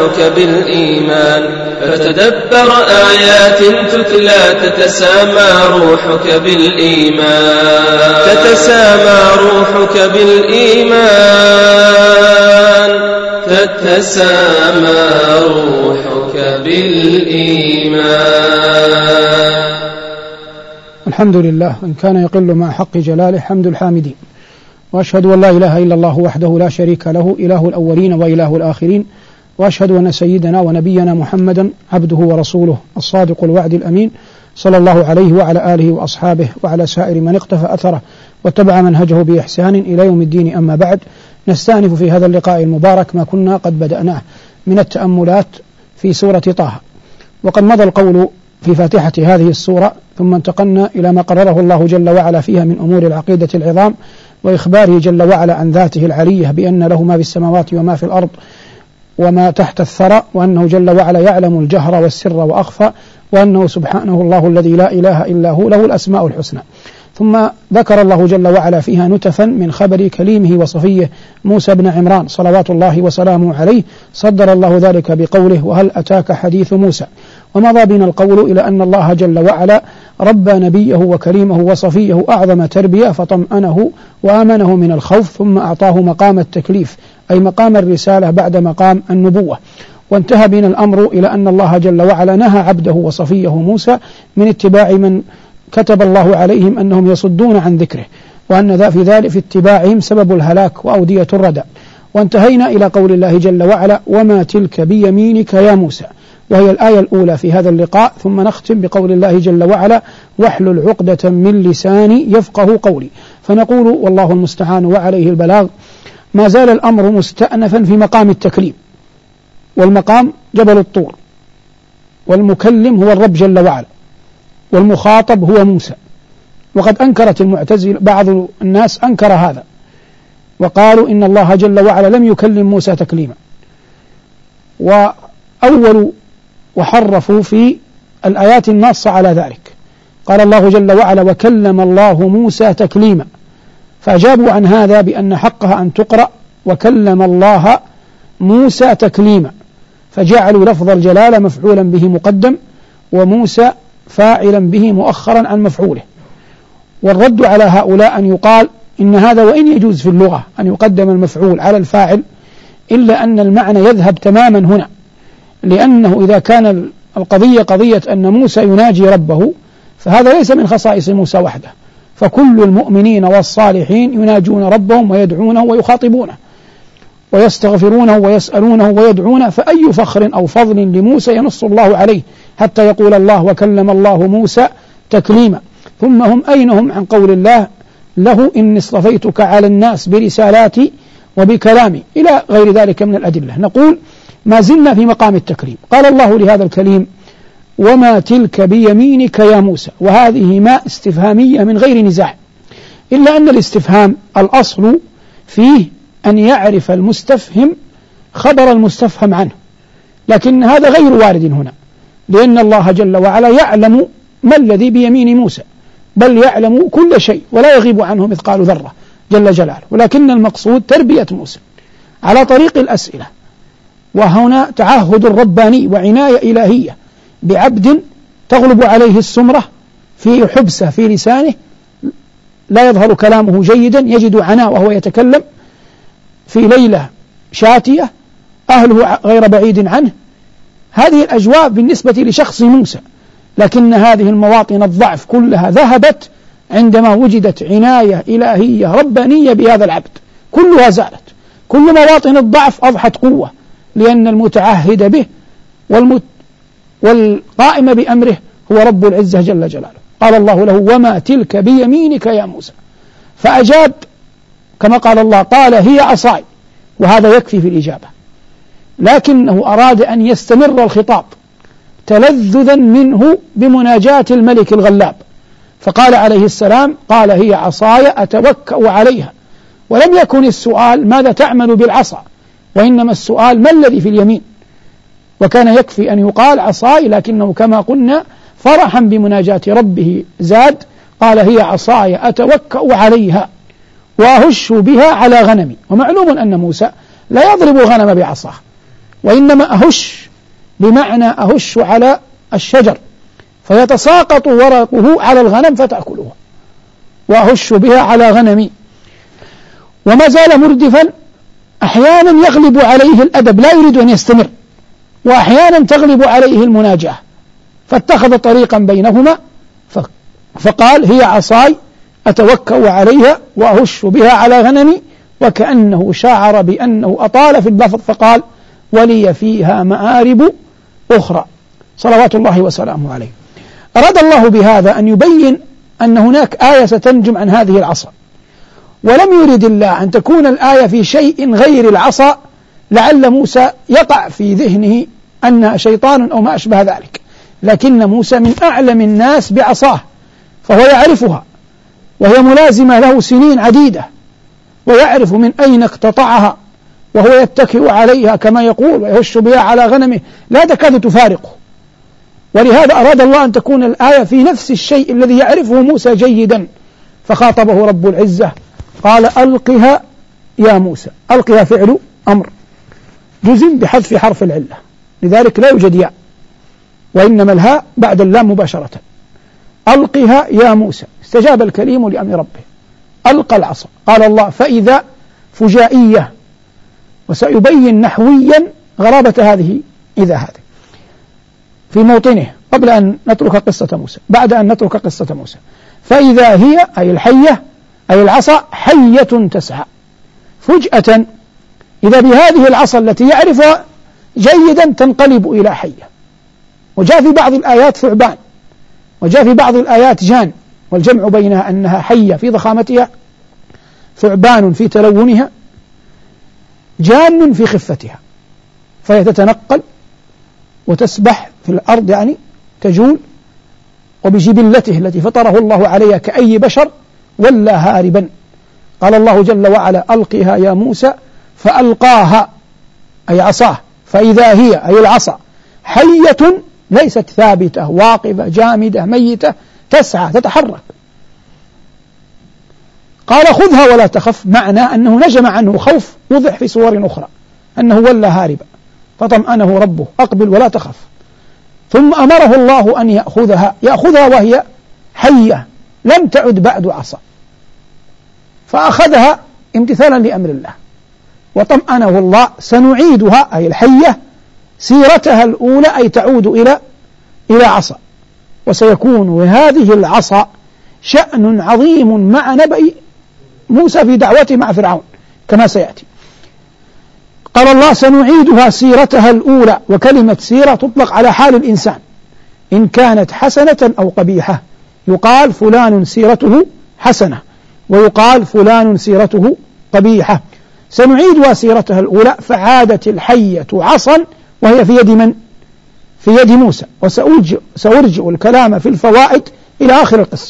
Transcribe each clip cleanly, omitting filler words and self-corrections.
روحك بالإيمان فتدبر آيات تتلى تتسامى روحك بالإيمان تتسامى روحك بالإيمان تتسامى روحك بالإيمان. الحمد لله إن كان يقل مع حق جلاله حمد الحامدين، وأشهد أن لا إله إلا الله وحده لا شريك له إله الأولين وإله الآخرين، وأشهد أن سيدنا ونبينا محمدا عبده ورسوله الصادق الوعد الأمين صلى الله عليه وعلى آله وأصحابه وعلى سائر من اقتفى أثره واتبع منهجه بإحسان إلى يوم الدين. أما بعد، نستأنف في هذا اللقاء المبارك ما كنا قد بدأناه من التأملات في سورة طه، وقد مضى القول في فاتحة هذه السورة، ثم انتقلنا إلى ما قرره الله جل وعلا فيها من أمور العقيدة العظام، وإخباره جل وعلا عن ذاته العلية بأن له ما في السماوات وما في الأرض وما تحت الثرى، وأنه جل وعلا يعلم الجهر والسر وأخفى، وأنه سبحانه الله الذي لا إله إلا هو له الأسماء الحسنى. ثم ذكر الله جل وعلا فيها نتفا من خبر كليمه وصفيه موسى بن عمران صلوات الله وسلامه عليه، صدر الله ذلك بقوله: وهل أتاك حديث موسى. ومضى بنا القول إلى أن الله جل وعلا ربى نبيه وكليمه وصفيه أعظم تربية، فطمأنه وآمنه من الخوف، ثم أعطاه مقام التكليف أي مقام الرسالة بعد مقام النبوة. وانتهى بنا الأمر إلى أن الله جل وعلا نهى عبده وصفيه موسى من اتباع من كتب الله عليهم أنهم يصدون عن ذكره، وأن في ذلك في اتباعهم سبب الهلاك وأودية الردى. وانتهينا إلى قول الله جل وعلا: وما تلك بيمينك يا موسى، وهي الآية الأولى في هذا اللقاء. ثم نختم بقول الله جل وعلا: واحلل عقدة من لساني يفقه قولي. فنقول والله المستعان وعليه البلاغ، ما زال الأمر مستأنفا في مقام التكليم، والمقام جبل الطور، والمكلم هو الرب جل وعلا، والمخاطب هو موسى. وقد أنكرت المعتزلة، بعض الناس أنكر هذا وقالوا إن الله جل وعلا لم يكلم موسى تكليما، وأولوا وحرفوا في الآيات الناصة على ذلك. قال الله جل وعلا: وكلم الله موسى تكليما، فأجابوا عن هذا بأن حقها أن تقرأ وكلم الله موسى تكليما، فجعلوا لفظ الجلالة مفعولا به مقدم، وموسى فاعلا به مؤخرا عن مفعوله. والرد على هؤلاء أن يقال إن هذا وإن يجوز في اللغة أن يقدم المفعول على الفاعل، إلا أن المعنى يذهب تماما هنا، لأنه إذا كان القضية قضية أن موسى يناجي ربه، فهذا ليس من خصائص موسى وحده، فكل المؤمنين والصالحين يناجون ربهم ويدعونه ويخاطبونه ويستغفرونه ويسألونه ويدعونه، فأي فخر أو فضل لموسى ينص الله عليه حتى يقول الله: وكلم الله موسى تكليما. ثم هم أين هم عن قول الله له: إني اصطفيتك على الناس برسالاتي وبكلامي، إلى غير ذلك من الأدلة. نقول ما زلنا في مقام التكريم. قال الله لهذا الكليم: وما تلك بيمينك يا موسى، وهذه ما استفهامية من غير نزاع، إلا أن الاستفهام الأصل فيه أن يعرف المستفهم خبر المستفهم عنه، لكن هذا غير وارد هنا، لأن الله جل وعلا يعلم ما الذي بيمين موسى، بل يعلم كل شيء ولا يغيب عنه مثقال ذرة جل جلاله، ولكن المقصود تربية موسى على طريق الأسئلة. وهنا تعهد رباني وعناية إلهية بعبد تغلب عليه السمرة في حبسة في لسانه، لا يظهر كلامه جيدا، يجد عناء وهو يتكلم في ليلة شاتية، أهله غير بعيد عنه. هذه الأجواء بالنسبة لشخص موسى، لكن هذه المواطن الضعف كلها ذهبت عندما وجدت عناية إلهية ربانية بهذا العبد، كلها زالت. كل مواطن الضعف أضحت قوة، لأن المتعهد به والقائم بأمره هو رب العزة جل جلاله. قال الله له: وما تلك بيمينك يا موسى، فأجاب كما قال الله: قال هي عصاي، وهذا يكفي في الإجابة، لكنه أراد أن يستمر الخطاب تلذذا منه بمناجاة الملك الغلاب، فقال عليه السلام: قال هي عصاي أتوكأ عليها. ولم يكن السؤال ماذا تعمل بالعصا، وإنما السؤال ما الذي في اليمين، وكان يكفي أن يقال عصاي، لكنه كما قلنا فرحا بمناجاة ربه زاد، قال هي عصاي أتوكأ عليها وأهش بها على غنمي. ومعلوم أن موسى لا يضرب غنم بعصاه، وإنما أهش بمعنى أهش على الشجر فيتساقط ورقه على الغنم فتأكلها، وأهش بها على غنمي. وما زال مردفا، أحيانا يغلب عليه الأدب لا يريد أن يستمر، وأحيانا تغلب عليه المناجاة، فاتخذ طريقا بينهما فقال هي عصاي أتوكأ عليها وأهش بها على غنمي، وكأنه شعر بأنه أطال في اللفظ فقال ولي فيها مآرب أخرى صلوات الله وسلامه عليه. أراد الله بهذا أن يبين أن هناك آية ستنجم عن هذه العصا، ولم يرد الله أن تكون الآية في شيء غير العصا لعل موسى يقع في ذهنه أنها شيطان أو ما أشبه ذلك، لكن موسى من أعلم الناس بعصاه فهو يعرفها، وهي ملازمة له سنين عديدة، ويعرف من أين اقتطعها، وهو يتكئ عليها كما يقول ويهش بها على غنمه لا تكاد تفارقه. ولهذا أراد الله أن تكون الآية في نفس الشيء الذي يعرفه موسى جيدا، فخاطبه رب العزة قال ألقها يا موسى. ألقها فعل أمر جزم بحذف حرف العلة، لذلك لا يوجد ياء، وإنما الهاء بعد اللام مباشرة. ألقها يا موسى، استجاب الكريم لأمر ربه، ألقى العصا. قال الله فإذا فجائية، وسيبين نحويا غرابة هذه إذا هذه في موطنه قبل أن نترك قصة موسى، بعد أن نترك قصة موسى. فإذا هي أي الحية أي العصا حية تسعى فجأة، إذا بهذه العصا التي يعرفها جيدا تنقلب إلى حية. وجاء في بعض الآيات ثعبان، وجاء في بعض الآيات جان، والجمع بينها أنها حية في ضخامتها، ثعبان في تلونها، جان في خفتها، فهي تتنقل وتسبح في الأرض، يعني تجول، وبجبلته التي فطره الله عليها كأي بشر ولا هاربا. قال الله جل وعلا ألقها يا موسى فألقاها أي عصاه، فإذا هي أي العصا حية ليست ثابتة واقفة جامدة ميتة، تسعى تتحرك. قال خذها ولا تخف، معنى أنه نجم عنه خوف وضح في صور أخرى أنه ولا هاربا، فطمأنه ربه أقبل ولا تخف. ثم أمره الله أن يأخذها وهي حية لم تعد بعد عصا، فأخذها امتثالا لأمر الله، وطمأنه الله سنعيدها أي الحية سيرتها الأولى أي تعود إلى عصا، وسيكون لهذه العصا شأن عظيم مع نبأ موسى في دعوته مع فرعون كما سيأتي. قال الله سنعيدها سيرتها الأولى، وكلمة سيرة تطلق على حال الإنسان إن كانت حسنة أو قبيحة، يقال فلان سيرته حسنة ويقال فلان سيرته قبيحة. سنعيدها سيرتها الأولى، فعادت الحية عصا وهي في يد من؟ في يد موسى. وسأرجع الكلام في الفوائد إلى آخر القصة.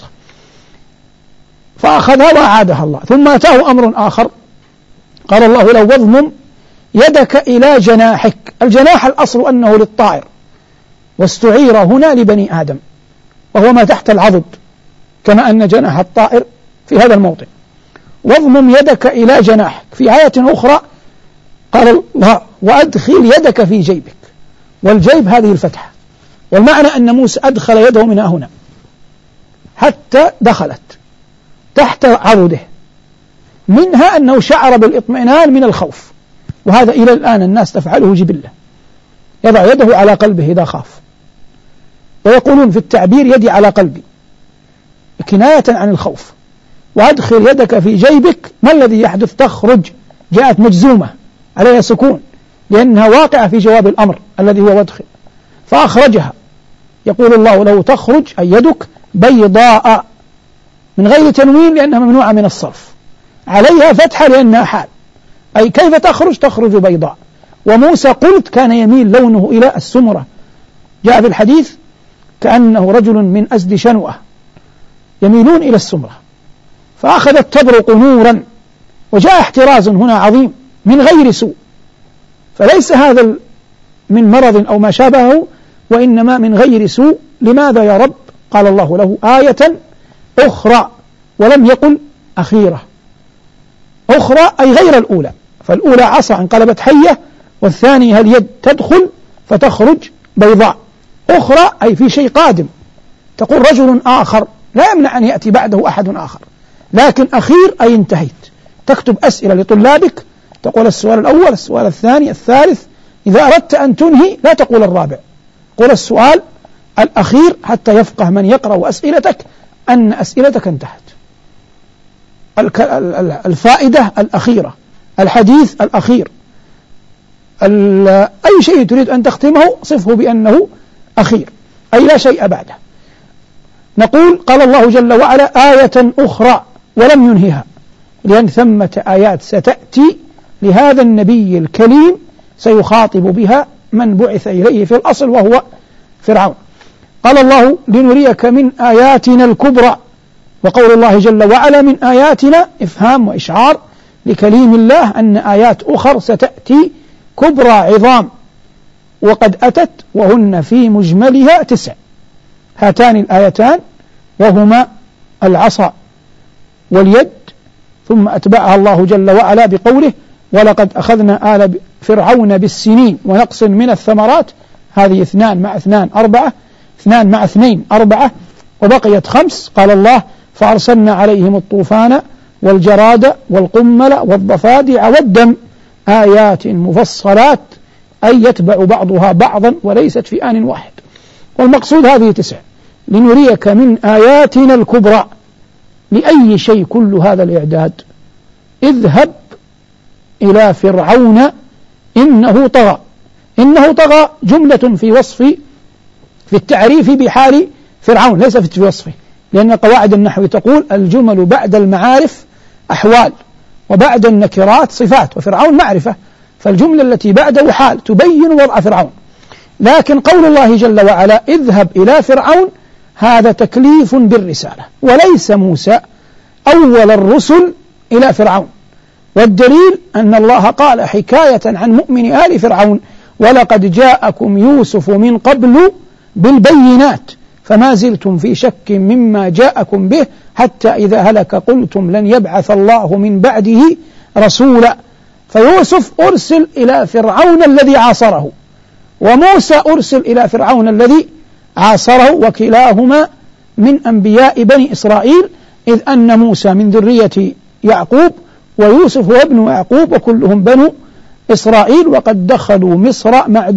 فأخذها وأعادها الله. ثم أتاه أمر آخر، قال الله لو واضمم يدك إلى جناحك. الجناح الأصل أنه للطائر، واستعير هنا لبني آدم، وهو ما تحت العضد، كما أن جناح الطائر في هذا الموطن. واضمم يدك إلى جناحك. في آية أخرى قال الله وأدخل يدك في جيبك، والجيب هذه الفتحة، والمعنى أن موسى أدخل يده من هنا حتى دخلت تحت عضده، منها أنه شعر بالإطمئنان من الخوف، وهذا إلى الآن الناس تفعله جبلة، يضع يده على قلبه إذا خاف، ويقولون في التعبير يدي على قلبي كناية عن الخوف. وأدخل يدك في جيبك، ما الذي يحدث؟ تخرج، جاءت مجزومة عليها سكون لأنها واقعة في جواب الأمر الذي هو وادخل، فأخرجها. يقول الله لو تخرج أي يدك بيضاء من غير تنوين لأنها ممنوعة من الصرف، عليها فتحة لأنها حال، أي كيف تخرج؟ تخرج بيضاء. وموسى قلت كان يميل لونه إلى السمرة، جاء في الحديث كأنه رجل من أزد شنوة، يميلون إلى السمرة، فأخذت تبرق نورا. وجاء احتراز هنا عظيم من غير سوء، فليس هذا من مرض أو ما شابهه، وإنما من غير سوء. لماذا يا رب؟ قال الله له آية أخرى، ولم يقل أخيرة، أخرى أي غير الأولى، فالأولى عصا انقلبت حية، والثاني اليد تدخل فتخرج بيضاء. أخرى أي في شيء قادم، تقول رجل آخر، لا يمنع أن يأتي بعده أحد آخر، لكن أخير أي انتهيت. تكتب أسئلة لطلابك، تقول السؤال الأول، السؤال الثاني، الثالث، إذا أردت أن تنهي لا تقول الرابع، قول السؤال الأخير حتى يفقه من يقرأ أسئلتك أن أسئلتك انتهت. الفائدة الأخيرة، الحديث الأخير، أي شيء تريد أن تختمه صفه بأنه أخير، أي لا شيء بعده. نقول قال الله جل وعلا آية أخرى ولم ينهها، لأن ثمة آيات ستأتي لهذا النبي الكليم سيخاطب بها من بعث إليه في الأصل وهو فرعون. قال الله لنريك من آياتنا الكبرى، وقول الله جل وعلا من آياتنا إفهام وإشعار لكليم الله أن آيات أخر ستأتي كبرى عظام، وقد أتت وهن في مجملها 9. هاتان الآيتان وهما العصا واليد، ثم أتبعها الله جل وعلا بقوله ولقد أخذنا آل فرعون بالسنين ونقص من الثمرات. هذه 2 مع 2 4، 2 مع 2 4، وبقيت 5. قال الله فأرسلنا عليهم الطوفان والجراد والقمل والضفادع والدم آيات مفصلات، أي يتبع بعضها بعضا وليست في آن واحد. والمقصود هذه 9 لنريك من آياتنا الكبرى. لأي شيء كل هذا الإعداد؟ اذهب إلى فرعون إنه طغى. إنه طغى جملة في وصف، في التعريف بحال فرعون، ليس في وصفه، لأن قواعد النحو تقول الجمل بعد المعارف أحوال وبعد النكرات صفات، وفرعون معرفة، فالجملة التي بعده حال تبين وضع فرعون. لكن قول الله جل وعلا اذهب إلى فرعون هذا تكليف بالرسالة، وليس موسى أول الرسل إلى فرعون. والدليل أن الله قال حكاية عن مؤمن آل فرعون ولقد جاءكم يوسف من قبل بالبينات فما زلتم في شك مما جاءكم به حتى إذا هلك قلتم لن يبعث الله من بعده رسولا. فيوسف أرسل إلى فرعون الذي عاصره، وموسى أرسل إلى فرعون الذي عاصره، وكلاهما من أنبياء بني إسرائيل، إذ أن موسى من ذرية يعقوب ويوسف هو ابن يعقوب وكلهم بنو إسرائيل، وقد دخلوا مصر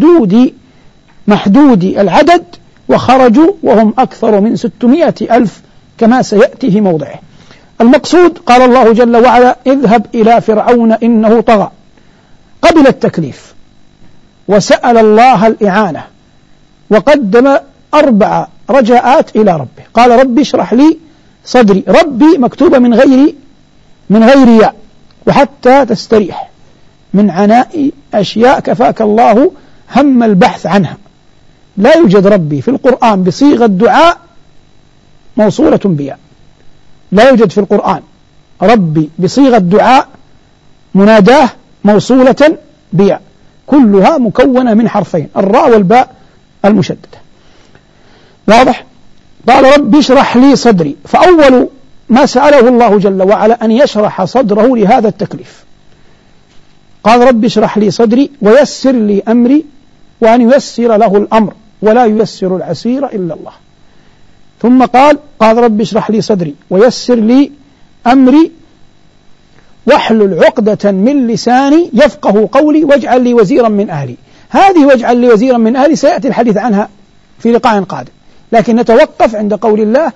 محدود العدد وخرجوا وهم أكثر من 600,000 كما سيأتي في موضعه. المقصود قال الله جل وعلا اذهب إلى فرعون إنه طغى، قبل التكليف وسأل الله الإعانة، وقدم 4 رجاءات إلى ربه. قال ربي اشرح لي صدري، ربي مكتوبة من غير ياء، وحتى تستريح من عناء أشياء كفاك الله هم البحث عنها. لا يوجد ربي في القرآن بصيغة دعاء موصولة بياء، لا يوجد في القرآن ربي بصيغة دعاء مناداه موصولة بياء، كلها مكونة من حرفين، الراء والباء المشددة. واضح؟ قال ربي اشرح لي صدري، فأول ما سأله الله جل وعلا أن يشرح صدره لهذا التكليف. قال ربي اشرح لي صدري ويسر لي أمري، وأن ييسر له الأمر ولا ييسر العسير إلا الله. ثم قال ربي اشرح لي صدري ويسر لي أمري واحلل عقدة من لساني يفقه قولي واجعل لي وزيرا من أهلي. هذه واجعل لي وزيرا من أهلي سيأتي الحديث عنها في لقاء قادم، لكن نتوقف عند قول الله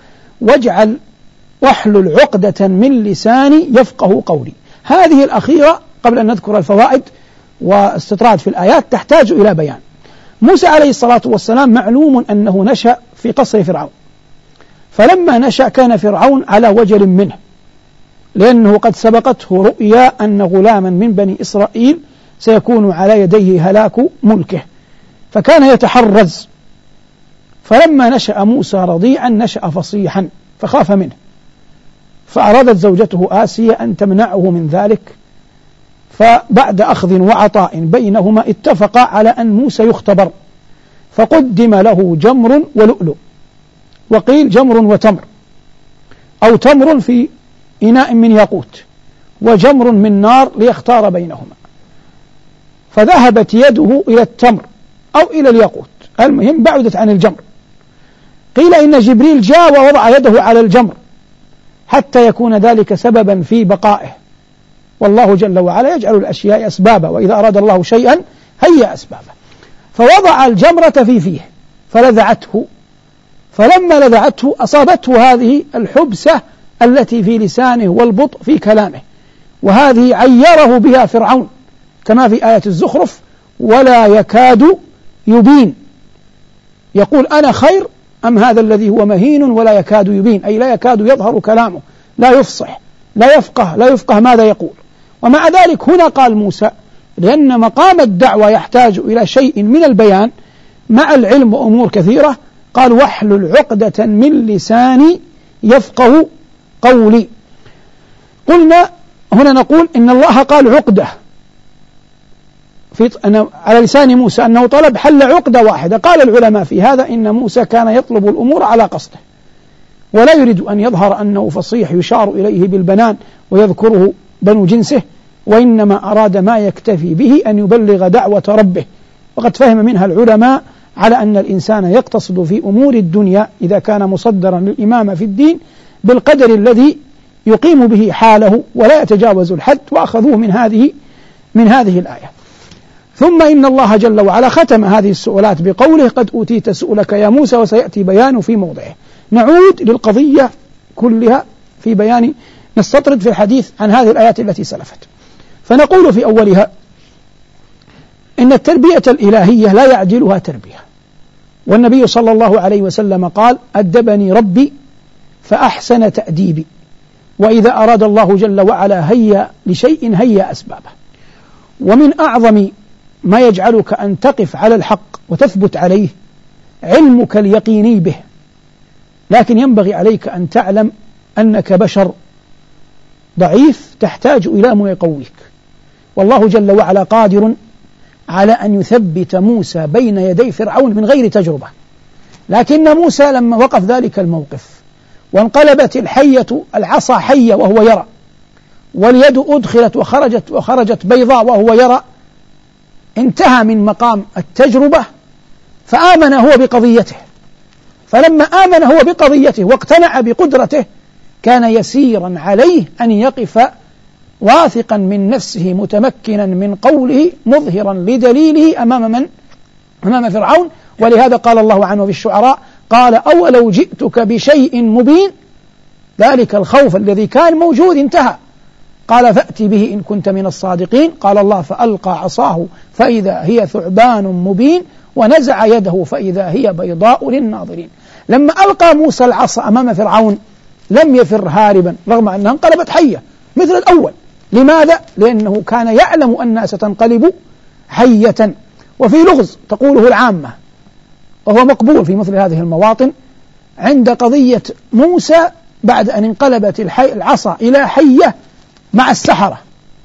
واحلل عقدة من لساني يفقه قولي. هذه الأخيرة قبل أن نذكر الفوائد واستطراد في الآيات تحتاج إلى بيان. موسى عليه الصلاة والسلام معلوم أنه نشأ في قصر فرعون، فلما نشأ كان فرعون على وجل منه، لأنه قد سبقته رؤيا أن غلاما من بني إسرائيل سيكون على يديه هلاك ملكه، فكان يتحرز. فلما نشأ موسى رضيعا نشأ فصيحا فخاف منه، فأرادت زوجته آسيا أن تمنعه من ذلك، فبعد أخذ وعطاء بينهما اتفقا على أن موسى يختبر، فقدم له جمر ولؤلؤ، وقيل جمر وتمر، أو تمر في إناء من ياقوت وجمر من نار ليختار بينهما. فذهبت يده إلى التمر أو إلى الياقوت، المهم بعدت عن الجمر. قيل إن جبريل جاء ووضع يده على الجمر حتى يكون ذلك سببا في بقائه، والله جل وعلا يجعل الأشياء أسبابا، وإذا أراد الله شيئا هيأ أسبابا. فوضع الجمرة في فيه فلذعته، فلما لذعته أصابته هذه الحبسة التي في لسانه والبطء في كلامه، وهذه عيره بها فرعون كما في آية الزخرف: ولا يكاد يبين، يقول أنا خير أم هذا الذي هو مهين ولا يكاد يبين، أي لا يكاد يظهر كلامه، لا يفصح، لا يفقه ماذا يقول. ومع ذلك هنا قال موسى لأن مقام الدعوة يحتاج إلى شيء من البيان مع العلم وأمور كثيرة، قال واحلل عقدة من لساني يفقه قولي. قلنا هنا نقول إن الله قال عقدة على لسان موسى أنه طلب حل عقدة واحدة. قال العلماء في هذا إن موسى كان يطلب الأمور على قصده، ولا يريد أن يظهر أنه فصيح يشار إليه بالبنان ويذكره بنو جنسه، وإنما أراد ما يكتفي به أن يبلغ دعوة ربه. وقد فهم منها العلماء على أن الإنسان يقتصد في أمور الدنيا إذا كان مصدرا للإمامة في الدين بالقدر الذي يقيم به حاله ولا يتجاوز الحد، وأخذوه من هذه الآية. ثم إن الله جل وعلا ختم هذه السؤالات بقوله قد أوتيت سؤلك يا موسى، وسيأتي بيان في موضعه. نعود للقضية كلها في بيان، نستطرد في الحديث عن هذه الآيات التي سلفت. فنقول في أولها إن التربية الإلهية لا يعجلها تربية، والنبي صلى الله عليه وسلم قال أدبني ربي فأحسن تأديبي، وإذا أراد الله جل وعلا هيا لشيء هيا أسبابه. ومن أعظم ما يجعلك أن تقف على الحق وتثبت عليه علمك اليقيني به، لكن ينبغي عليك أن تعلم أنك بشر ضعيف تحتاج إلى ما يقويك، والله جل وعلا قادر على أن يثبت موسى بين يدي فرعون من غير تجربة. لكن موسى لما وقف ذلك الموقف وانقلبت الحية العصا حية وهو يرى، واليد أدخلت وخرجت بيضاء وهو يرى، انتهى من مقام التجربة فآمن هو بقضيته. فلما آمن هو بقضيته واقتنع بقدرته كان يسيرا عليه أن يقف واثقا من نفسه متمكنا من قوله مظهرا لدليله أمام فرعون. ولهذا قال الله عنه في الشعراء قال أولو جئتك بشيء مبين، ذلك الخوف الذي كان موجود انتهى. قال فأتي به إن كنت من الصادقين. قال الله فألقى عصاه فإذا هي ثعبان مبين ونزع يده فإذا هي بيضاء للناظرين. لما ألقى موسى العصا أمام فرعون لم يفر هاربا رغم أنها انقلبت حية مثل الأول. لماذا؟ لأنه كان يعلم أنها ستنقلب حية. وفي لغز تقوله العامة وهو مقبول في مثل هذه المواطن عند قضية موسى بعد أن انقلبت العصا إلى حية مع السحرة،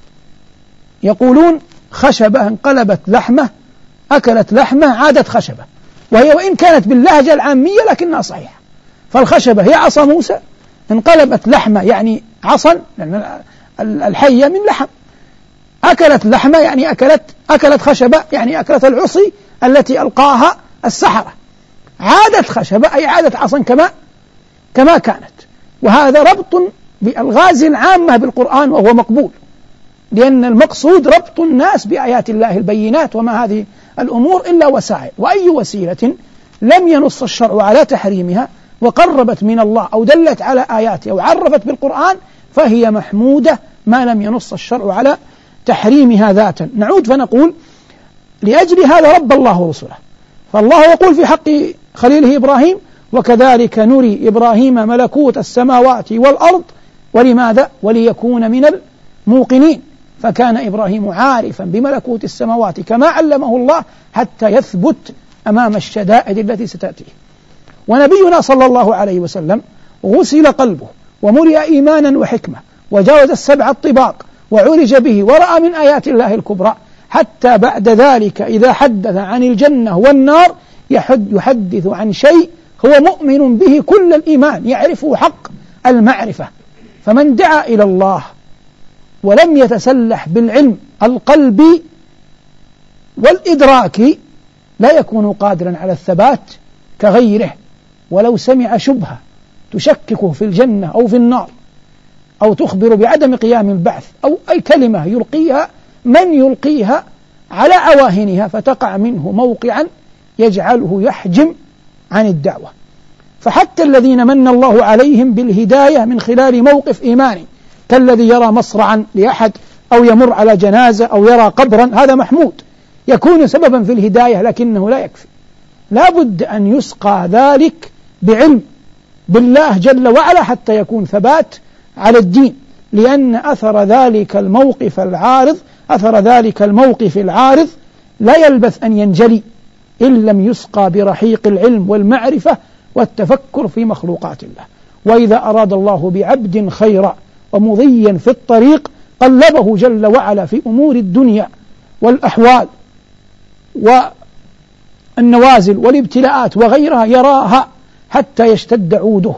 يقولون خشبة انقلبت لحمة، أكلت لحمة عادت خشبة، وهي وإن كانت باللهجة العامية لكنها صحيحة. فالخشبة هي عصا موسى، انقلبت لحمة يعني عصا، لأن الحية من لحم، أكلت لحمة يعني أكلت خشبة يعني أكلت العصي التي ألقاها السحرة، عادت خشبة أي عادت عصا كما كانت. وهذا ربط بألغاز عامة بالقرآن وهو مقبول، لأن المقصود ربط الناس بآيات الله البينات، وما هذه الأمور إلا وسائل، وأي وسيلة لم ينص الشرع على تحريمها وقربت من الله أو دلت على آياته أو عرفت بالقرآن فهي محمودة ما لم ينص الشرع على تحريمها ذاتا. نعود فنقول لأجل هذا رب الله رسله، فالله يقول في حق خليله إبراهيم وكذلك نري إبراهيم ملكوت السماوات والأرض، ولماذا؟ وليكون من الموقنين. فكان إبراهيم عارفا بملكوت السماوات كما علمه الله حتى يثبت أمام الشدائد التي ستأتيه. ونبينا صلى الله عليه وسلم غسل قلبه وملئ إيمانا وحكمة وجاوز السبع الطباق وعرج به ورأى من آيات الله الكبرى، حتى بعد ذلك إذا حدث عن الجنة والنار يحدث عن شيء هو مؤمن به كل الإيمان، يعرفه حق المعرفة. فمن دعا إلى الله ولم يتسلح بالعلم القلبي والإدراك لا يكون قادرا على الثبات كغيره، ولو سمع شبهة تشككه في الجنة أو في النار، أو تخبر بعدم قيام البعث، أو أي كلمة يلقيها من يلقيها على عواهنها فتقع منه موقعا يجعله يحجم عن الدعوة. فحتى الذين من الله عليهم بالهداية من خلال موقف إيماني، كالذي يرى مصرعا لأحد أو يمر على جنازة أو يرى قبرا، هذا محمود يكون سببا في الهداية، لكنه لا يكفي، لا بد أن يسقى ذلك بعلم بالله جل وعلا حتى يكون ثبات على الدين، لأن أثر ذلك الموقف العارض لا يلبث أن ينجلي إن لم يسقى برحيق العلم والمعرفة والتفكر في مخلوقات الله. وإذا أراد الله بعبد خيرا ومضيا في الطريق قلبه جل وعلا في أمور الدنيا والأحوال والنوازل والابتلاءات وغيرها، يراها حتى يشتد عوده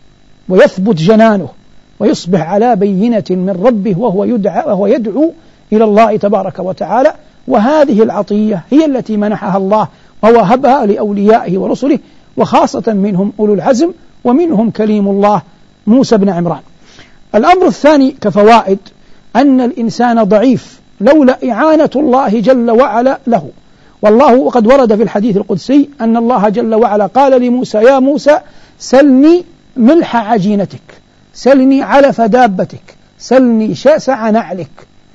ويثبت جنانه ويصبح على بينة من ربه وهو يدعو إلى الله تبارك وتعالى. وهذه العطية هي التي منحها الله ووهبها لأوليائه ورسله، وخاصة منهم أولو العزم، ومنهم كليم الله موسى بن عمران. الأمر الثاني كفوائد أن الإنسان ضعيف لولا إعانة الله جل وعلا له. والله وقد ورد في الحديث القدسي أن الله جل وعلا قال لموسى: يا موسى سلني ملح عجينتك، سلني علف دابتك، سلني شاسع نعلك.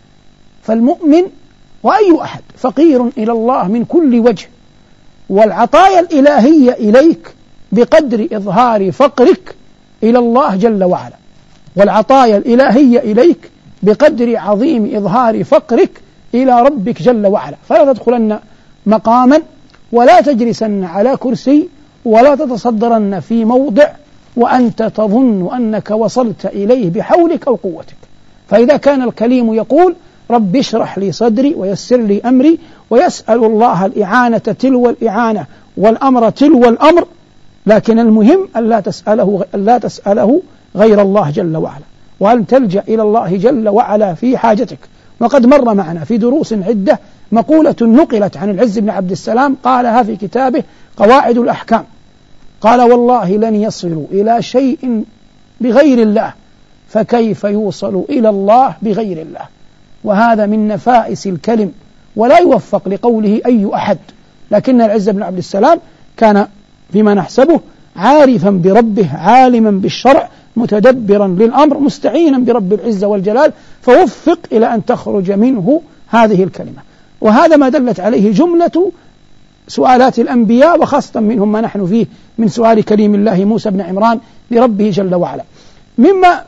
فالمؤمن وأي أحد فقير إلى الله من كل وجه، والعطايا الإلهية إليك بقدر إظهار فقرك إلى الله جل وعلا، والعطايا الإلهية إليك بقدر عظيم إظهار فقرك إلى ربك جل وعلا. فلا تدخلن مقاما ولا تجلسن على كرسي ولا تتصدرن في موضع وأنت تظن أنك وصلت إليه بحولك أو قوتك. فإذا كان الكليم يقول: رب اشرح لي صدري ويسر لي أمري، ويسأل الله الإعانة تلو الإعانة والأمر تلو الأمر، لكن المهم ألا تسأله غير الله جل وعلا، وأن تلجأ إلى الله جل وعلا في حاجتك. وقد مر معنا في دروس عدة مقولة نقلت عن العز بن عبد السلام قالها في كتابه قواعد الأحكام، قال: والله لن يصلوا إلى شيء بغير الله، فكيف يوصل إلى الله بغير الله؟ وهذا من نفائس الكلم، ولا يوفق لقوله أي أحد. لكن العز بن عبد السلام كان فيما نحسبه عارفا بربه، عالما بالشرع، متدبرا للأمر، مستعينا برب العزة والجلال، فوفق إلى أن تخرج منه هذه الكلمة. وهذا ما دلت عليه جملة سؤالات الأنبياء، وخاصة منهم ما نحن فيه من سؤال كريم الله موسى بن عمران لربه جل وعلا. مما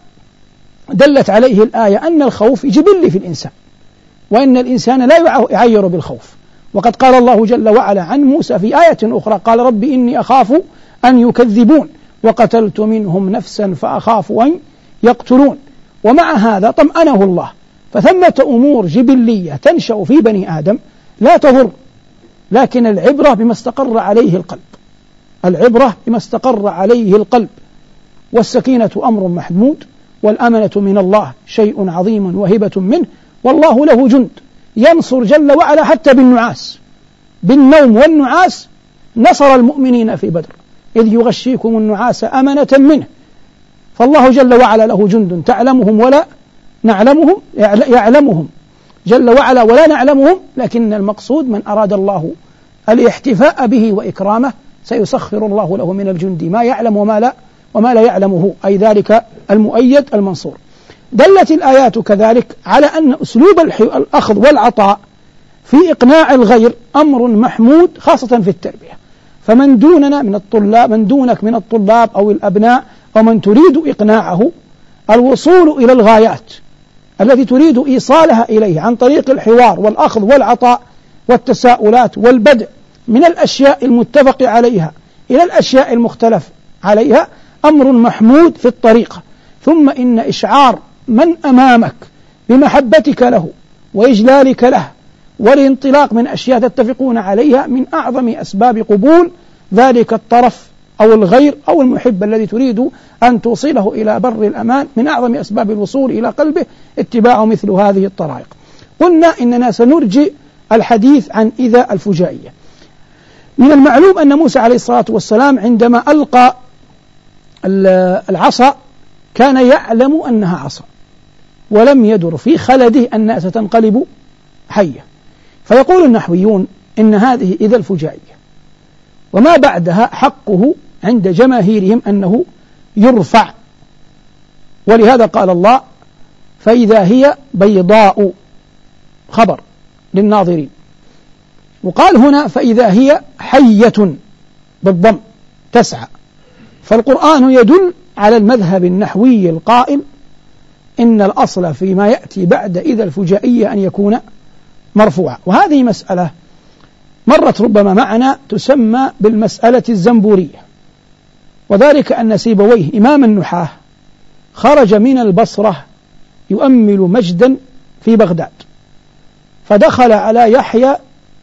دلت عليه الآية أن الخوف جبلي في الإنسان، وأن الإنسان لا يعير بالخوف. وقد قال الله جل وعلا عن موسى في آية أخرى: قال رب إني أخاف أن يكذبون وقتلت منهم نفسا فأخاف أن يقتلون. ومع هذا طمأنه الله. فثمة أمور جبلية تنشأ في بني آدم لا تضر، لكن العبرة بما استقر عليه القلب، العبرة بما استقر عليه القلب. والسكينة أمر محمود، والأمنة من الله شيء عظيم وهبة منه، والله له جند ينصر جل وعلا حتى بالنعاس، بالنوم والنعاس نصر المؤمنين في بدر إذ يغشيكم النعاس أمنة منه. فالله جل وعلا له جند تعلمهم ولا نعلمهم، يعلمهم جل وعلا ولا نعلمهم، لكن المقصود من أراد الله الاحتفاء به وإكرامه سيسخر الله له من الجند ما يعلم وما لا يعلمه، أي ذلك المؤيد المنصور. دلت الآيات كذلك على أن أسلوب الأخذ والعطاء في إقناع الغير أمر محمود، خاصة في التربية. فمن دوننا من الطلاب، من دونك من الطلاب أو الأبناء أو من تريد إقناعه، الوصول إلى الغايات التي تريد إيصالها إليه عن طريق الحوار والأخذ والعطاء والتساؤلات والبدء من الأشياء المتفق عليها إلى الأشياء المختلف عليها أمر محمود في الطريقة. ثم إن إشعار من أمامك بمحبتك له وإجلالك له والانطلاق من أشياء تتفقون عليها من أعظم أسباب قبول ذلك الطرف أو الغير أو المحب الذي تريد أن توصله إلى بر الأمان. من أعظم أسباب الوصول إلى قلبه اتباع مثل هذه الطرائق. قلنا إننا سنرجئ الحديث عن إذا الفجائية. من المعلوم أن موسى عليه الصلاة والسلام عندما ألقى العصا كان يعلم أنها عصا، ولم يدر في خلده أنها ستنقلب حية. فيقول النحويون إن هذه إذا الفجائية، وما بعدها حقه عند جماهيرهم أنه يرفع، ولهذا قال الله فإذا هي بيضاء، خبر للناظرين. وقال هنا فإذا هي حية بالضم تسعى. فالقرآن يدل على المذهب النحوي القائل إن الأصل فيما يأتي بعد إذا الفجائية أن يكون مرفوعا. وهذه مسألة مرت ربما معنا تسمى بالمسألة الزنبورية، وذلك أن سيبويه إمام النحاة خرج من البصرة يؤمل مجدا في بغداد، فدخل على يحيى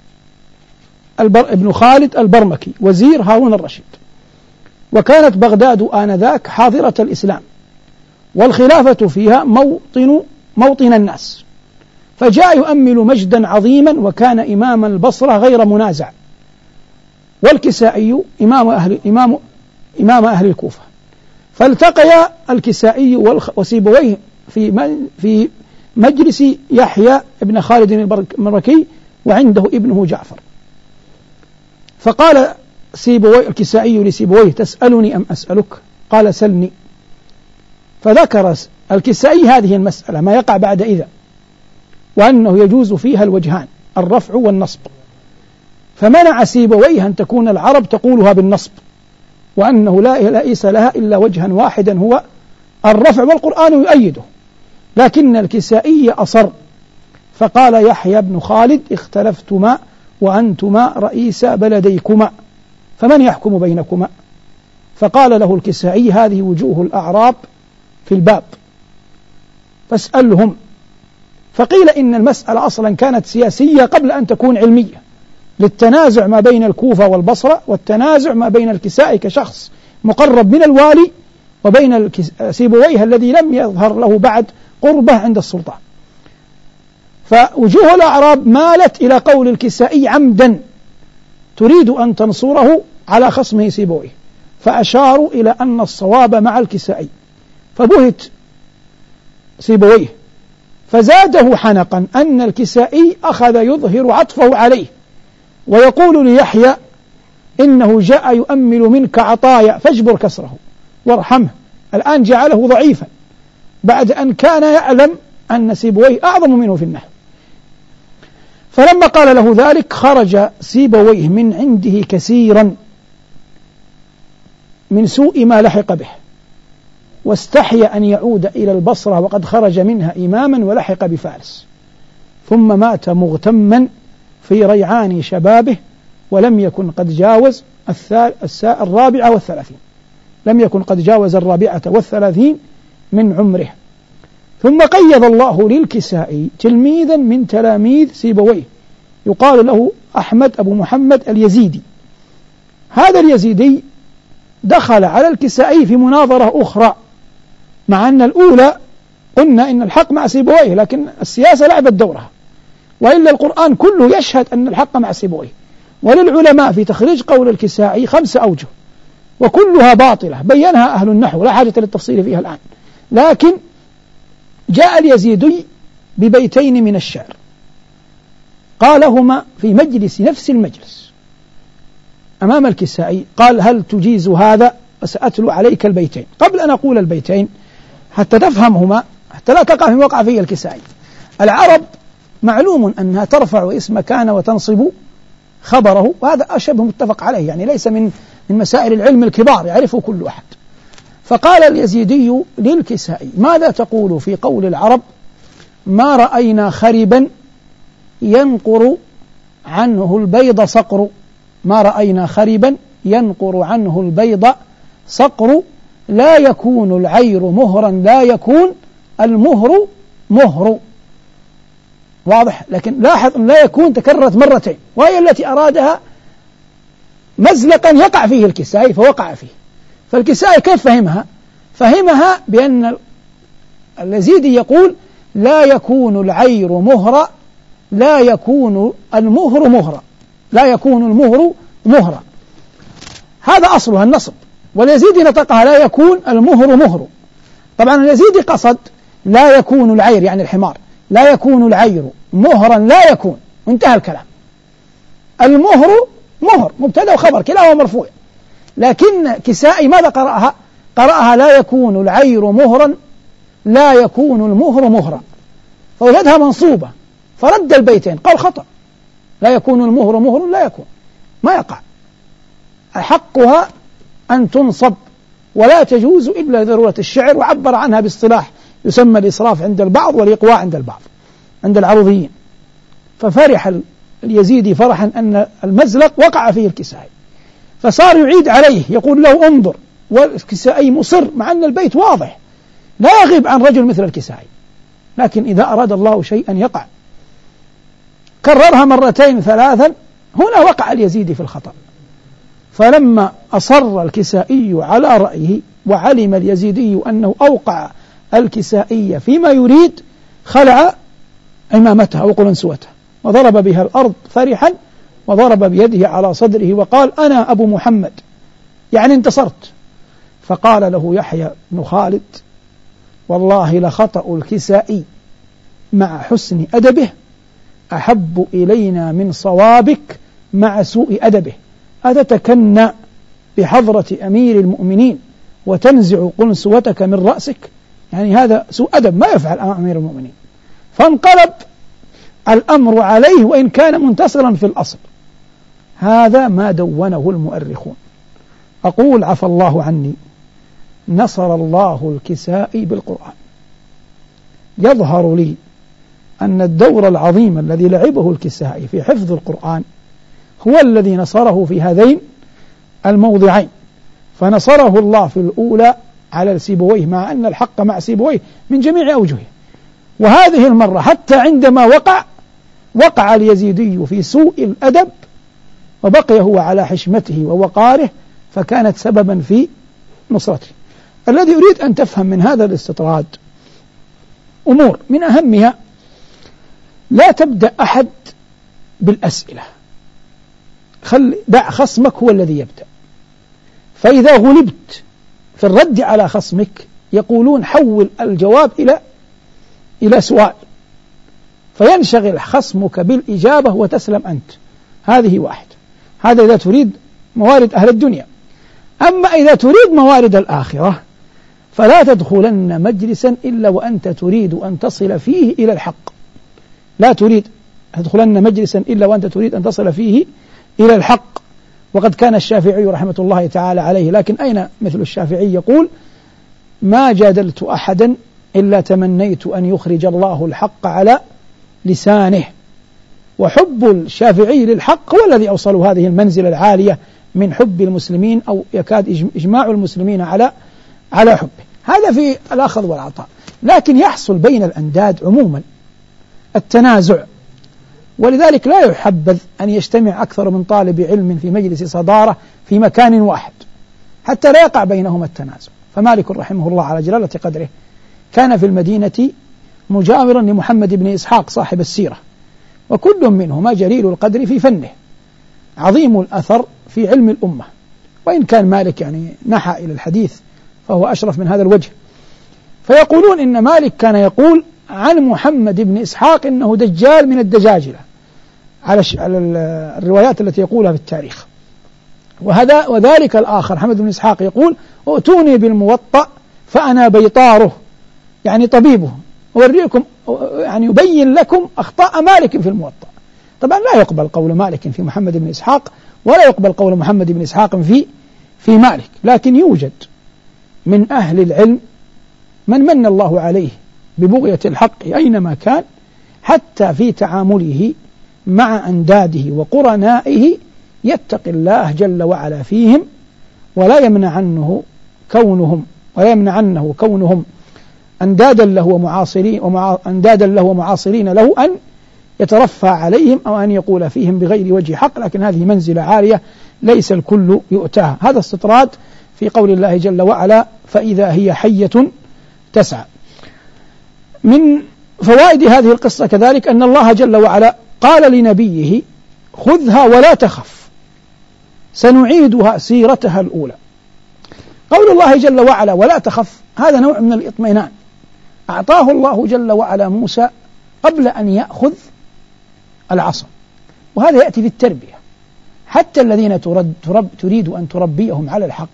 ابن خالد البرمكي وزير هارون الرشيد، وكانت بغداد آنذاك حاضرة الإسلام والخلافة فيها موطن الناس، فجاء يؤمل مجدا عظيما، وكان إمام البصرة غير منازع، والكسائي إمام أهل الكوفة. فالتقيا الكسائي وسيبويه في مجلس يحيى ابن خالد البرمكي وعنده ابنه جعفر. فقال الكسائي لسيبويه تسألني أم أسألك؟ قال سلني. فذكر الكسائي هذه المسألة ما يقع بعد إذا، وأنه يجوز فيها الوجهان الرفع والنصب، فمنع سيبويه أن تكون العرب تقولها بالنصب، وأنه لا ليس لها إلا وجها واحدا هو الرفع، والقرآن يؤيده. لكن الكسائي أصر، فقال يحيى بن خالد اختلفتما وأنتما رئيس بلديكما فمن يحكم بينكما؟ فقال له الكسائي هذه وجوه الأعراب في الباب فاسألهم. فقيل إن المسألة أصلا كانت سياسية قبل أن تكون علمية، للتنازع ما بين الكوفة والبصرة، والتنازع ما بين الكسائي كشخص مقرب من الوالي وبين سيبويه الذي لم يظهر له بعد قربه عند السلطان. فوجوه الأعراب مالت إلى قول الكسائي عمدا تريد أن تنصره على خصمه سيبويه، فأشاروا إلى أن الصواب مع الكسائي، فبهت سيبويه، فزاده حنقا أن الكسائي أخذ يظهر عطفه عليه ويقول ليحيى إنه جاء يؤمل منك عطايا فاجبر كسره وارحمه. الآن جعله ضعيفا بعد أن كان يعلم أن سيبويه أعظم منه في النحو. فلما قال له ذلك خرج سيبويه من عنده كثيرا من سوء ما لحق به، واستحي أن يعود إلى البصرة وقد خرج منها إماما ولحق بفارس، ثم مات مغتما في ريعان شبابه، ولم يكن قد جاوز 34، لم يكن قد جاوز 34 من عمره. ثم قيض الله للكسائي تلميذا من تلاميذ سيبويه يقال له أحمد أبو محمد اليزيدي. هذا اليزيدي دخل على الكسائي في مناظرة أخرى، مع أن الأولى قلنا إن الحق مع سيبويه، لكن السياسة لعبت دورها، وإلا القرآن كله يشهد أن الحق مع سيبويه. وللعلماء في تخريج قول الكسائي 5 أوجه وكلها باطلة بينها أهل النحو، لا حاجة للتفصيل فيها الآن. لكن جاء اليزيدي ببيتين من الشعر قالهما في نفس المجلس أمام الكسائي، قال هل تجيز هذا؟ وسأتلو عليك البيتين. قبل أن أقول البيتين حتى تفهمهما، حتى لا تقع في وقع فيه الكسائي. العرب معلوم أنها ترفع اسم كان وتنصب خبره، وهذا أشبه متفق عليه، يعني ليس من مسائل العلم الكبار يعرفه كل أحد. فقال اليزيدي للكسائي ماذا تقول في قول العرب ما رأينا خربا ينقر عنه البيض صقر؟ ما رأينا خربا ينقر عنه البيض صقر، لا يكون العير مهرا لا يكون المهر مهر. واضح؟ لكن لاحظ أن لا يكون تكررت مرتين، وهي التي أرادها مزلقا يقع فيه الكسائي فوقع فيه. فالكسائي كيف فهمها؟ فهمها بأن اليزيدي يقول لا يكون العير مهر لا يكون المهر مهرا، لا يكون المهر مهرا، هذا أصلها النصب. واليزيدي نطقها لا يكون المهر مهر. طبعا اليزيدي قصد لا يكون العير يعني الحمار، لا يكون العير مهرا لا يكون، انتهى الكلام. المهر مهر مبتدأ وخبر كلاهما مرفوع، لكن كسائي ماذا قرأها؟ قرأها لا يكون العير مهرا لا يكون المهر مهرا، فوجدها منصوبة فرد البيتين، قال خطأ، لا يكون المهر مهر لا يكون، ما يقع، حقها أن تنصب ولا تجوز إلا ضرورة الشعر، وعبر عنها باصطلاح يسمى الإسراف عند البعض والإقواء عند البعض عند العروضيين. ففرح اليزيدي فرحا أن المزلق وقع فيه الكسائي، فصار يعيد عليه يقول له انظر، والكسائي مصر مع أن البيت واضح لا يغيب عن رجل مثل الكسائي، لكن إذا أراد الله شيئا يقع. كررها مرتين ثلاثا، هنا وقع اليزيدي في الخطأ. فلما أصر الكسائي على رأيه وعلم اليزيدي أنه أوقع الكسائي فيما يريد، خلع عمامتها وقلنسوتها وضرب بها الأرض فرحا، وضرب بيده على صدره وقال أنا أبو محمد، يعني انتصرت. فقال له يحيى بن خالد والله لخطأ الكسائي مع حسن أدبه أحب إلينا من صوابك مع سوء أدبه، أتتكنى بحضرة أمير المؤمنين وتنزع قنسوتك من رأسك؟ يعني هذا سوء أدب، ما يفعل أمام أمير المؤمنين. فانقلب الأمر عليه وإن كان منتصرا في الأصل. هذا ما دونه المؤرخون. أقول عفى الله عني، نصر الله الكسائي بالقرآن. يظهر لي أن الدور العظيم الذي لعبه الكسائي في حفظ القرآن هو الذي نصره في هذين الموضعين. فنصره الله في الأولى على سيبويه، مع أن الحق مع سيبويه من جميع أوجهه، وهذه المرة حتى عندما وقع اليزيدي في سوء الأدب وبقي هو على حشمته ووقاره، فكانت سببا في نصرته. الذي أريد أن تفهم من هذا الاستطراد أمور، من أهمها لا تبدأ أحد بالأسئلة، دع خصمك هو الذي يبدأ. فإذا غلبت في الرد على خصمك يقولون حول الجواب إلى سؤال، فينشغل خصمك بالإجابة وتسلم أنت. هذه واحد، هذا إذا تريد موارد أهل الدنيا. أما إذا تريد موارد الآخرة فلا تدخلن مجلسا إلا وأنت تريد أن تصل فيه إلى الحق. لا تدخلن مجلسا إلا وأنت تريد أن تصل فيه إلى الحق. وقد كان الشافعي رحمة الله تعالى عليه، لكن أين مثل الشافعي يقول ما جادلت أحدا إلا تمنيت أن يخرج الله الحق على لسانه. وحب الشافعي للحق هو الذي أوصل هذه المنزلة العالية من حب المسلمين، أو يكاد إجماع المسلمين على حبه. هذا في الأخذ والعطاء. لكن يحصل بين الأنداد عموما التنازع، ولذلك لا يحبذ أن يجتمع أكثر من طالب علم في مجلس صدارة في مكان واحد حتى لا يقع بينهما التنازع. فمالك رحمه الله على جلالة قدره كان في المدينة مجاورا لمحمد بن إسحاق صاحب السيرة، وكل منهما جليل القدر في فنه، عظيم الأثر في علم الأمة، وإن كان مالك يعني نحى إلى الحديث فهو أشرف من هذا الوجه. فيقولون إن مالك كان يقول عن محمد بن إسحاق إنه دجال من الدجاجلة على الروايات التي يقولها في التاريخ. وذلك الآخر محمد بن إسحاق يقول ائتوني بالموطأ فأنا بيطاره، يعني طبيبه، أوريكم يعني يبين لكم أخطاء مالك في الموطأ. طبعا لا يقبل قول مالك في محمد بن إسحاق، ولا يقبل قول محمد بن إسحاق في مالك، لكن يوجد من أهل العلم من من الله عليه ببغية الحق أينما كان، حتى في تعامله مع أنداده وقرنائه يتقي الله جل وعلا فيهم، ولا يمنع عنه كونهم أندادا له ومعاصرين له أن يترفع عليهم أو أن يقول فيهم بغير وجه حق، لكن هذه منزلة عالية ليس الكل يؤتاها. هذا استطراد في قول الله جل وعلا فإذا هي حية تسعى. من فوائد هذه القصة كذلك أن الله جل وعلا قال لنبيه خذها ولا تخف سنعيدها سيرتها الأولى. قول الله جل وعلا ولا تخف هذا نوع من الإطمئنان أعطاه الله جل وعلا موسى قبل أن يأخذ العصا، وهذا يأتي في التربية. حتى الذين تريد أن تربيهم على الحق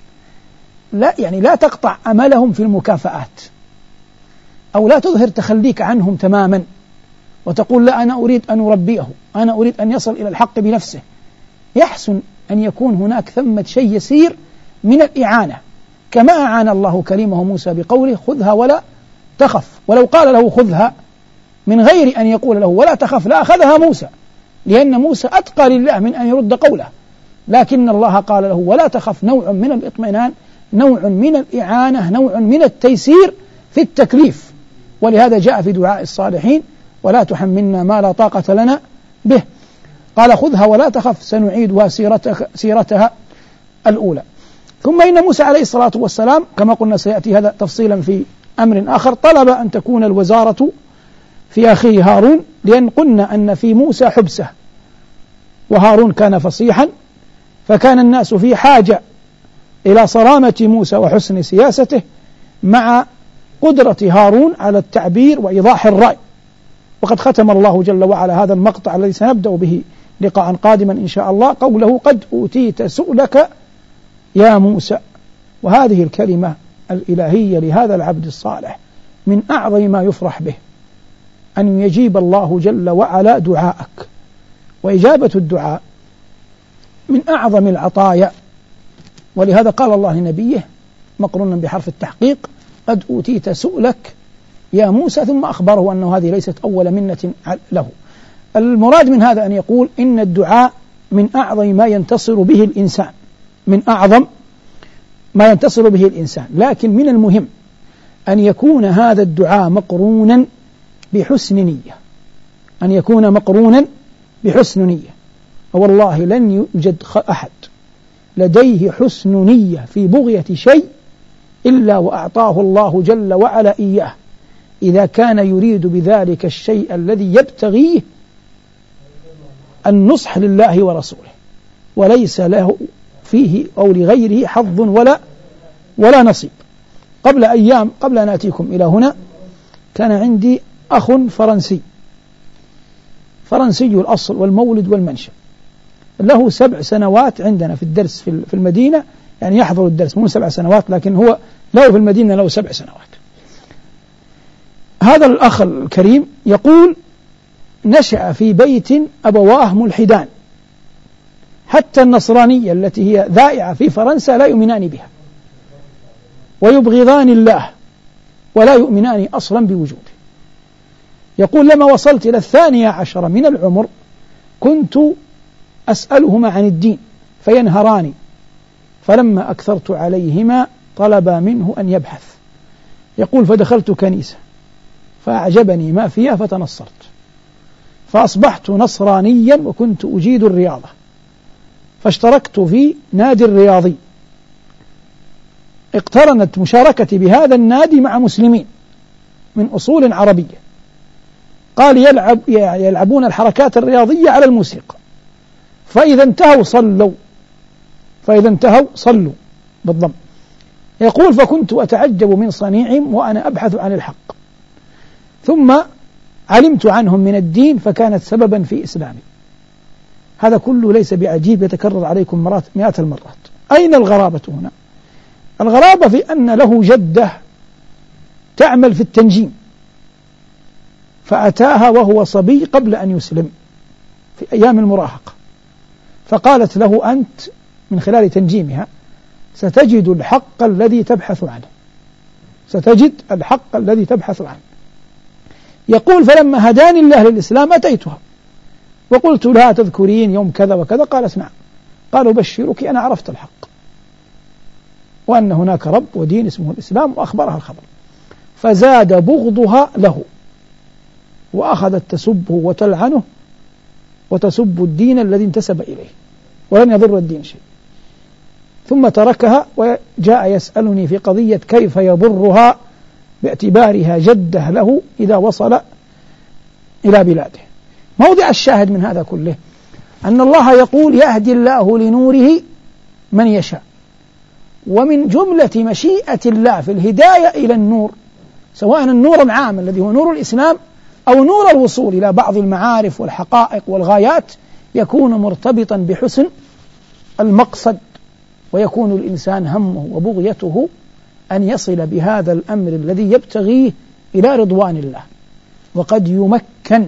لا تقطع أملهم في المكافآت، أو لا تظهر تخليك عنهم تماما وتقول لا أنا أريد أن أربيه، أنا أريد أن يصل إلى الحق بنفسه. يحسن أن يكون هناك ثمة شيء يسير من الإعانة، كما أعان الله كليمه موسى بقوله خذها ولا تخف. ولو قال له خذها من غير أن يقول له ولا تخف لا أخذها موسى، لأن موسى أتقى لله من أن يرد قوله، لكن الله قال له ولا تخف، نوع من الإطمئنان، نوع من الإعانة، نوع من التيسير في التكليف. ولهذا جاء في دعاء الصالحين ولا تحملنا ما لا طاقة لنا به. قال خذها ولا تخف سنعيدها سيرتها الأولى. ثم إن موسى عليه الصلاة والسلام كما قلنا سيأتي هذا تفصيلا في أمر آخر، طلب أن تكون الوزارة في أخيه هارون، لأن قلنا أن في موسى حبسة وهارون كان فصيحا، فكان الناس في حاجة إلى صرامة موسى وحسن سياسته مع قدرة هارون على التعبير وإيضاح الرأي. وقد ختم الله جل وعلا هذا المقطع الذي سنبدأ به لقاء قادما إن شاء الله قوله قد أوتيت سؤلك يا موسى. وهذه الكلمة الإلهية لهذا العبد الصالح من أعظم ما يفرح به، أن يجيب الله جل وعلا دعاءك، وإجابة الدعاء من أعظم العطايا. ولهذا قال الله لنبيه مقرونا بحرف التحقيق قد أوتيت سؤلك يا موسى، ثم أخبره أنه هذه ليست أول منة له. المراد من هذا أن يقول إن الدعاء من أعظم ما ينتصر به الإنسان، من أعظم ما ينتصر به الإنسان، لكن من المهم أن يكون هذا الدعاء مقرونا بحسن نية، أن يكون مقرونا بحسن نية. والله لن يوجد أحد لديه حسن نية في بغية شيء إلا وأعطاه الله جل وعلا إياه، إذا كان يريد بذلك الشيء الذي يبتغيه النصح لله ورسوله، وليس له فيه أو لغيره حظ ولا نصيب. قبل أيام قبل أن أتيكم إلى هنا كان عندي أخ فرنسي الأصل والمولد والمنشأ، له 7 سنوات عندنا في الدرس في المدينة، يعني يحضر الدرس مو 7 سنوات، لكن هو له في المدينة له 7 سنوات. هذا الأخ الكريم يقول نشأ في بيت أبواه ملحدان، حتى النصرانية التي هي ذائعة في فرنسا لا يؤمنان بها ويبغضان الله ولا يؤمنان أصلا بوجوده. يقول لما وصلت إلى 12 من العمر كنت أسألهما عن الدين فينهراني، فلما أكثرت عليهما طلبا منه أن يبحث. يقول فدخلت كنيسة فأعجبني ما فيها فتنصرت، فأصبحت نصرانيا وكنت أجيد الرياضة، فاشتركت في نادي الرياضي، اقترنت مشاركتي بهذا النادي مع مسلمين من أصول عربية، قال يلعبون الحركات الرياضية على الموسيقى، فإذا انتهوا صلوا بالضم. يقول فكنت أتعجب من صنيعهم وأنا أبحث عن الحق، ثم علمت عنهم من الدين فكانت سببا في إسلامي. هذا كله ليس بعجيب، يتكرر عليكم مئات المرات. أين الغرابة هنا؟ الغرابة في أن له جدة تعمل في التنجيم، فأتاها وهو صبي قبل أن يسلم في أيام المراهقة، فقالت له أنت من خلال تنجيمها ستجد الحق الذي تبحث عنه، ستجد الحق الذي تبحث عنه. يقول فلما هداني الله للإسلام أتيتها وقلت لها تذكرين يوم كذا وكذا؟ قالت نعم. قالوا بشرك أنا عرفت الحق وأن هناك رب ودين اسمه الإسلام، وأخبرها الخبر، فزاد بغضها له وأخذت تسبه وتلعنه وتسب الدين الذي انتسب إليه، ولن يضر الدين شيء. ثم تركها وجاء يسألني في قضية كيف يضرها باعتبارها جدة له إذا وصل إلى بلاده. موضع الشاهد من هذا كله أن الله يقول يهدي الله لنوره من يشاء، ومن جملة مشيئة الله في الهداية إلى النور، سواء النور العام الذي هو نور الإسلام أو نور الوصول إلى بعض المعارف والحقائق والغايات، يكون مرتبطا بحسن المقصد، ويكون الإنسان همه وبغيته أن يصل بهذا الأمر الذي يبتغيه إلى رضوان الله. وقد يمكن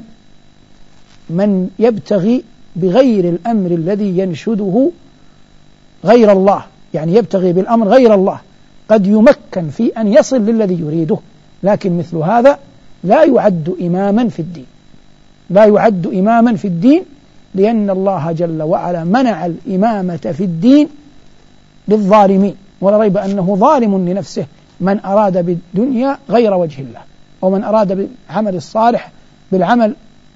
من يبتغي بغير الأمر الذي ينشده غير الله، يعني يبتغي بالأمر غير الله، قد يمكن في أن يصل للذي يريده، لكن مثل هذا لا يعد إماما في الدين، لا يعد إماما في الدين، لأن الله جل وعلا منع الإمامة في الدين للظالمين، ولا ريب أنه ظالم لنفسه من أراد بالدنيا غير وجه الله، أو من أراد بالعمل الصالح بالعمل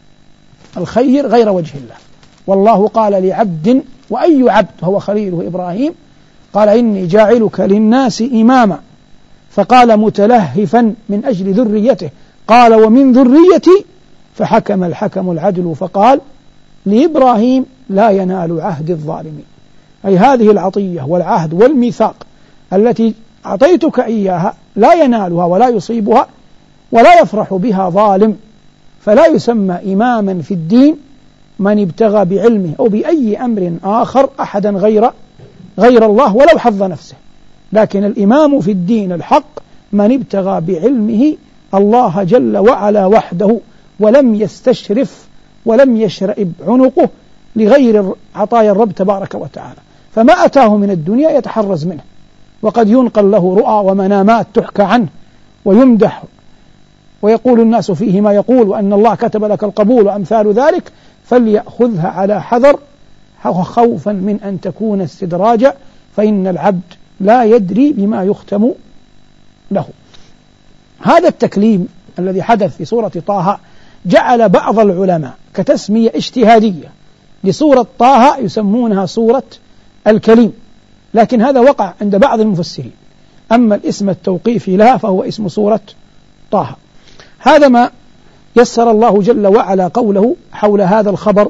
الخير غير وجه الله. والله قال لعبد، وأي عبد هو خليله إبراهيم، قال إني جاعلك للناس إماما، فقال متلهفا من أجل ذريته، قال ومن ذريتي، فحكم الحكم العدل فقال لإبراهيم لا ينال عهد الظالمين. أي هذه العطية والعهد والميثاق التي أعطيتك إياها لا ينالها ولا يصيبها ولا يفرح بها ظالم، فلا يسمى إماما في الدين من ابتغى بعلمه أو بأي أمر آخر أحدا غير الله ولو حظ نفسه، لكن الإمام في الدين الحق من ابتغى بعلمه الله جل وعلا وحده، ولم يستشرف ولم يشرئب عنقه لغير عطايا الرب تبارك وتعالى، فما أتاه من الدنيا يتحرز منه، وقد ينقل له رؤى ومنامات تحكى عنه ويمدح ويقول الناس فيه ما يقول، وأن الله كتب لك القبول وأمثال ذلك، فليأخذها على حذر خوفا من أن تكون استدراجا، فإن العبد لا يدري بما يختم له. هذا التكليم الذي حدث في سورة طه جعل بعض العلماء كتسمية اجتهادية لسورة طه يسمونها سورة الكليم، لكن هذا وقع عند بعض المفسرين، أما الاسم التوقيفي لها فهو اسم سورة طه. هذا ما يسر الله جل وعلا قوله حول هذا الخبر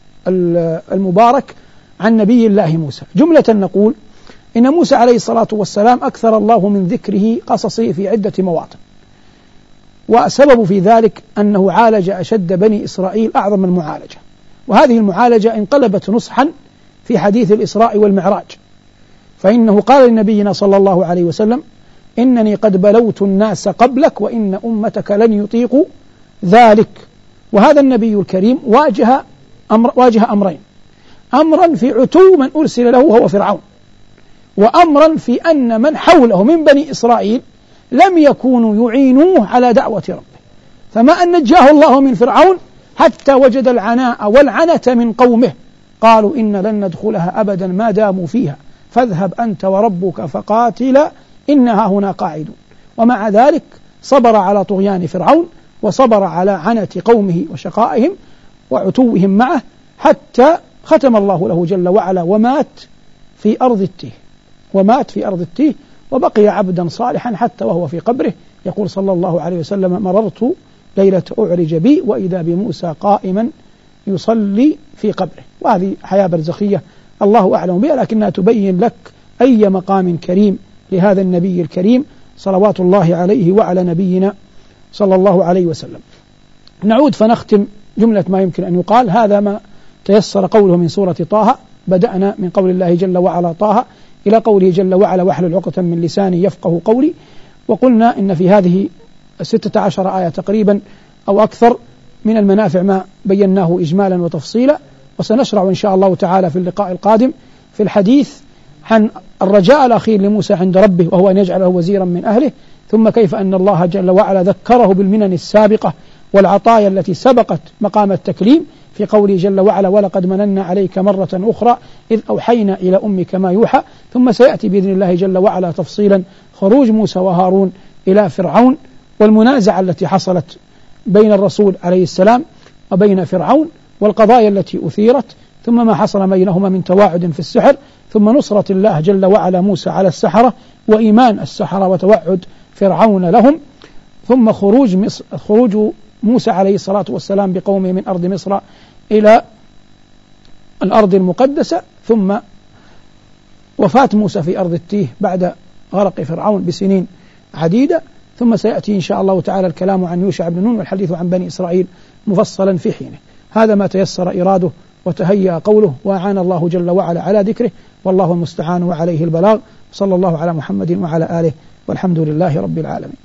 المبارك عن نبي الله موسى. جملة نقول إن موسى عليه الصلاة والسلام أكثر الله من ذكره قصصه في عدة مواطن، والسبب في ذلك أنه عالج أشد بني إسرائيل أعظم المعالجة، وهذه المعالجة انقلبت نصحا في حديث الإسراء والمعراج، فإنه قال لنبينا صلى الله عليه وسلم إنني قد بلوت الناس قبلك وإن أمتك لن يطيقوا ذلك. وهذا النبي الكريم واجه أمرين: أمرا في عتو من أرسل له وهو فرعون، وأمرا في أن من حوله من بني إسرائيل لم يكونوا يعينوه على دعوة ربه، فما أن نجاه الله من فرعون حتى وجد العناء والعنة من قومه، قالوا إن لن ندخلها أبدا ما داموا فيها فاذهب أنت وربك فقاتلا إنها هنا قاعدون. ومع ذلك صبر على طغيان فرعون، وصبر على عنة قومه وشقائهم وعتوهم معه، حتى ختم الله له جل وعلا ومات في أرض التيه، وبقي عبدا صالحا حتى وهو في قبره. يقول صلى الله عليه وسلم: مررت ليلة أعرج بي وإذا بموسى قائما يصلي في قبره. وهذه حياة برزخية الله أعلم بها، لكنها تبين لك أي مقام كريم لهذا النبي الكريم صلوات الله عليه وعلى نبينا صلى الله عليه وسلم. نعود فنختم جملة ما يمكن أن يقال. هذا ما تيسر قوله من سورة طه، بدأنا من قول الله جل وعلا طه إلى قوله جل وعلا واحلل عقدة من لساني يفقه قولي. وقلنا إن في هذه 16 آية تقريبا أو أكثر من المنافع ما بيناه إجمالا وتفصيلا، وسنشرع إن شاء الله تعالى في اللقاء القادم في الحديث عن الرجاء الأخير لموسى عند ربه، وهو أن يجعله وزيرا من أهله، ثم كيف أن الله جل وعلا ذكره بالمنن السابقة والعطايا التي سبقت مقام التكليم في قوله جل وعلا ولقد مننا عليك مرة أخرى إذ أوحينا إلى أمك ما يوحى. ثم سيأتي بإذن الله جل وعلا تفصيلا خروج موسى وهارون إلى فرعون، والمنازعة التي حصلت بين الرسول عليه السلام وبين فرعون، والقضايا التي أثيرت، ثم ما حصل بينهما من تواعد في السحر، ثم نصرة الله جل وعلا موسى على السحرة، وإيمان السحرة وتوعد فرعون لهم، ثم خروج موسى عليه الصلاة والسلام بقومه من أرض مصر إلى الأرض المقدسة، ثم وفاة موسى في أرض التيه بعد غرق فرعون بسنين عديدة. ثم سيأتي إن شاء الله تعالى الكلام عن يوشع بن نون والحديث عن بني إسرائيل مفصلا في حينه. هذا ما تيسر إراده وتهيأ قوله، وأعان الله جل وعلا على ذكره، والله المستعان وعليه البلاغ. صلى الله على محمد وعلى آله، والحمد لله رب العالمين.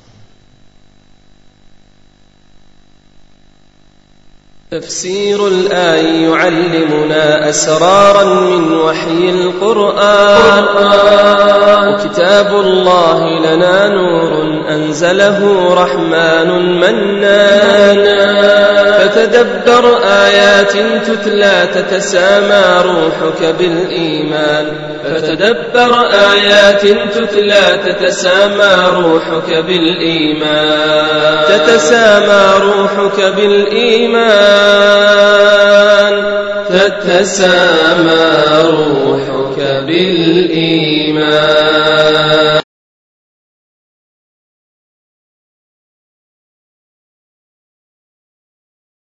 تفسير الآي يعلمنا أسرارا من وحي القرآن، وكتاب الله لنا نور أنزله رحمن منان. فتدبر آيات تتلى تتسامى روحك بالإيمان، فتدبر آيات تتلى تتسامى روحك بالإيمان، تتسامى روحك بالإيمان، تتسامى روحك بالإيمان.